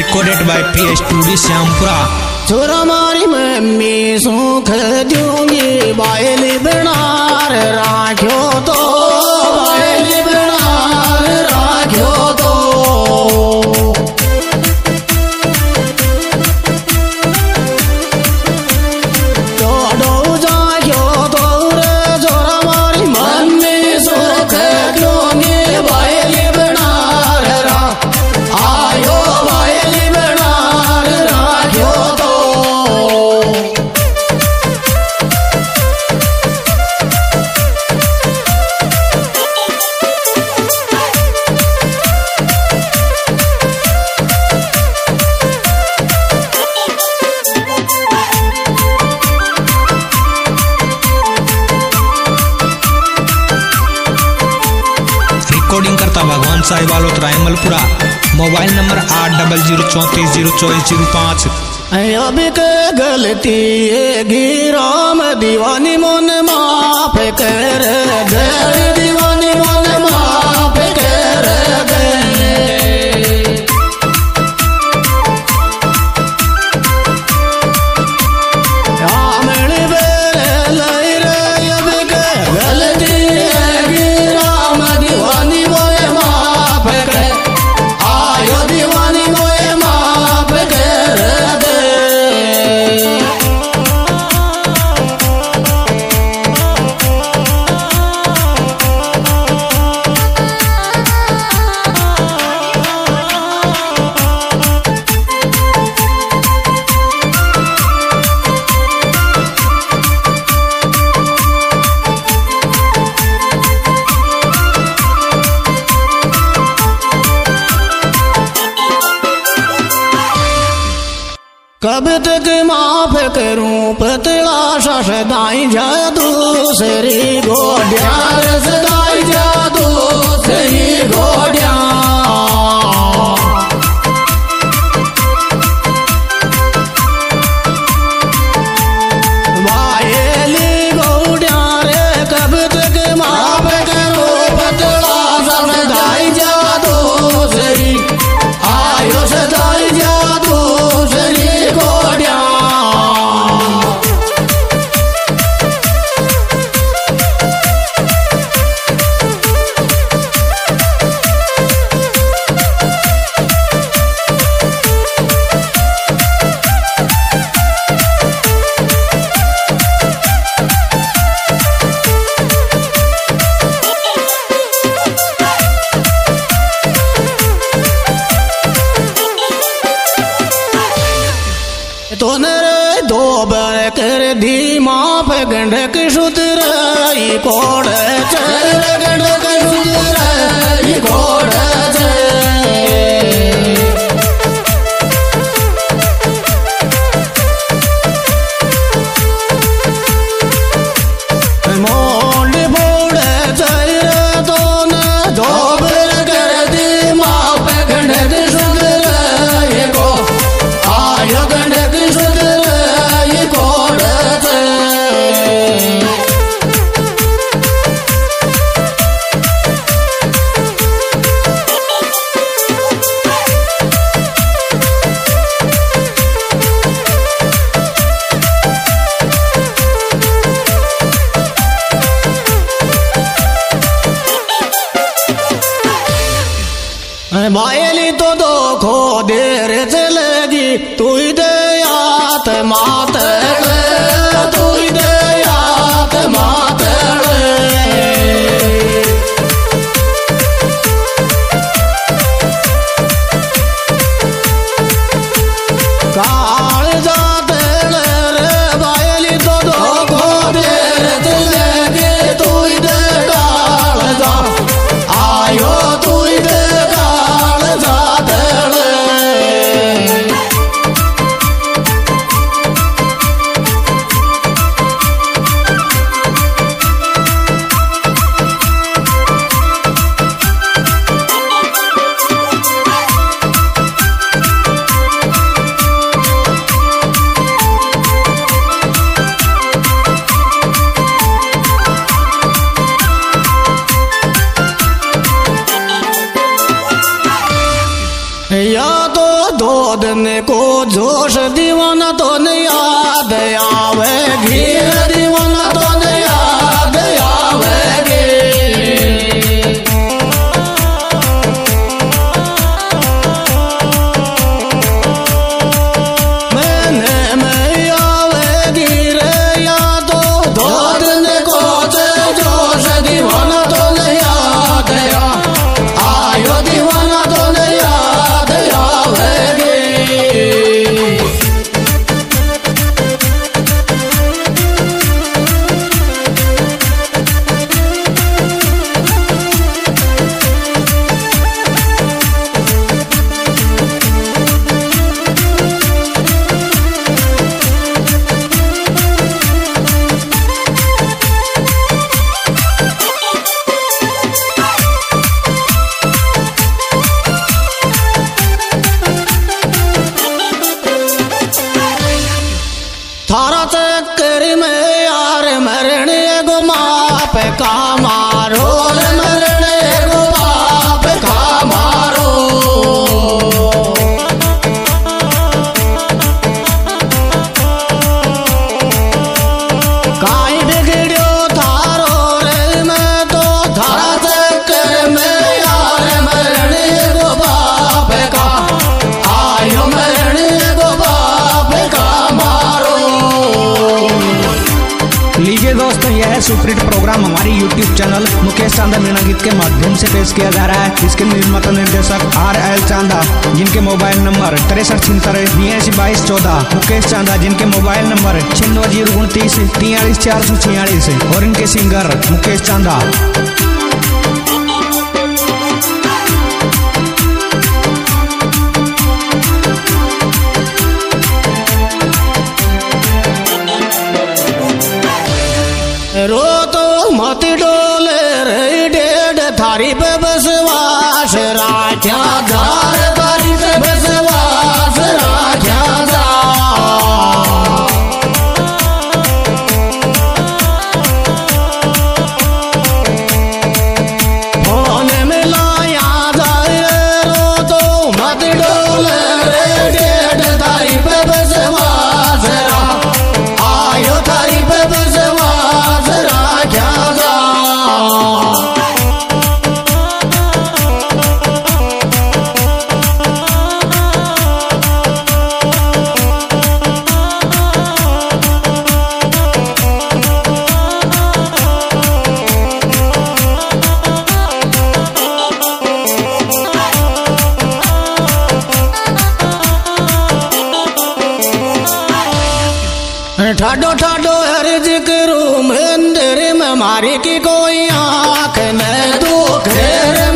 recorded by P Studio Syampura। छोरा मारी mummy सुख दूंगी बायली बनार राख्यो तो बायली बनार राख्यो तो चोडो जाख्यो तो रे छोरा मारी मम्मी सुख दूंगी बायली बनार आयो बायली बनार राख्यो तो रिकॉर्डिंग करता भगवान साहिब वालोत रायमलपुरा। Mobile number 8034042405। अब के गलती गिराम दीवानी मन माफ कर दे दीवानी मन माफ कर दे आमण बेरे लई रे अब के गलती गिराम दीवानी मोए माफ कर आयो दीवानी मोए माफ कर दे कब तक माफ करूं पतला सा सदाई जा दूसरी गोड्या सदाई जा दूसरी गोड्या वायली गोड्या रे कब तक माफ करूं पतला सा सदाई जा दूसरी आयो सदाई जा दूसरी गोड्या तो नरे दो बर कर दी माफ गंडक सुतर कोड़ चल गंडक सुतर कोड़ मोंड बोड़ चल तो न दो बर कर दी माफ गंडक सुतर को आयो गंडक सुतर कोड़ बायली तो दो खो देर चलेगी तू दे आत मात तू दे आत मात काल जाते रे बायली तो दो खो देर चलेगी तू दे काल जा आयो तू दे काल जाते का मारो रे मरने को बाप का मारो। काई बिगड़ो थारो रे मैं तो थारा चक्कर में यार मरने को बाप का आयो मरने को बाप का मारो। लीजिए दोस्तों, यह है सुपरहिट प्रोग्राम हमारी YouTube चैनल मुकेश चांदा मीणा गीत के माध्यम से पेश किया जा रहा है। इसके निर्माता निर्देशक RL चांदा, जिनके मोबाइल नंबर 6376822214। मुकेश चांदा, जिनके मोबाइल नंबर 9629 43446 और इनके सिंगर मुकेश चांदा। रो तो मत डोले रे डेढ़ थारी पे बसवास राख्या धार थारी पे बसवास राख्या जा। फोन मिलाया जाए रो तो मत डोले रे डेढ़ थारी पे बसवास आयो थारी पे बसवास राख्या जा। ठाडो ठाडो हर जिक्रू मंदिर में मारी की कोई आंख न दुख रे